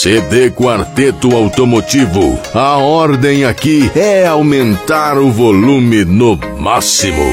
CD Quarteto Automotivo. A ordem aqui é aumentar o volume no máximo.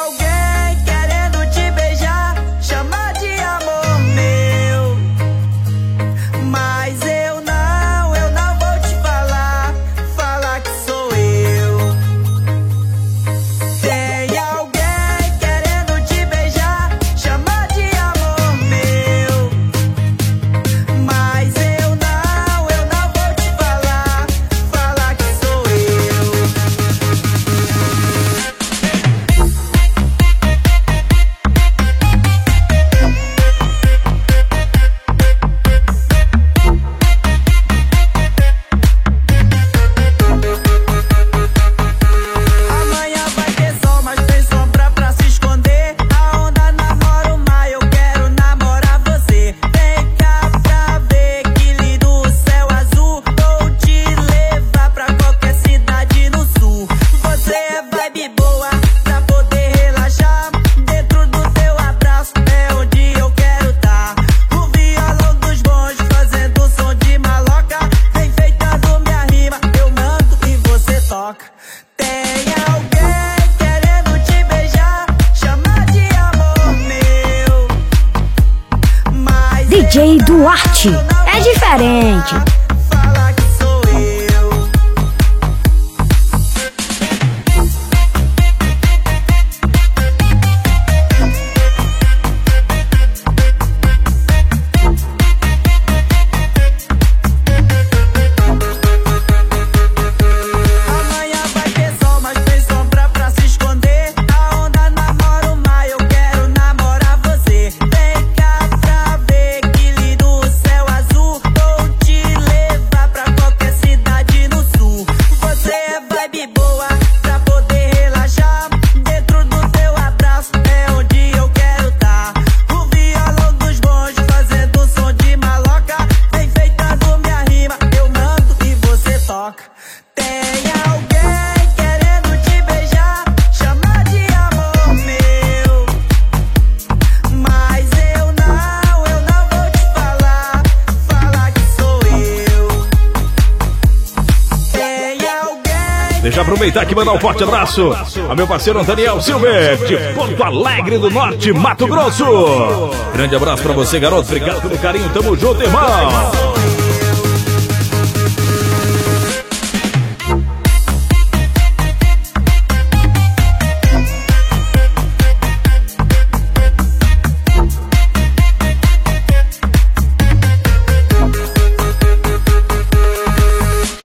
DJ Duarte é diferente. Deixa eu aproveitar aqui e mandar um forte abraço ao meu parceiro Daniel Silver, de Porto Alegre do Norte, Mato Grosso. Grande abraço pra você, garoto. Obrigado pelo carinho. Tamo junto, irmão.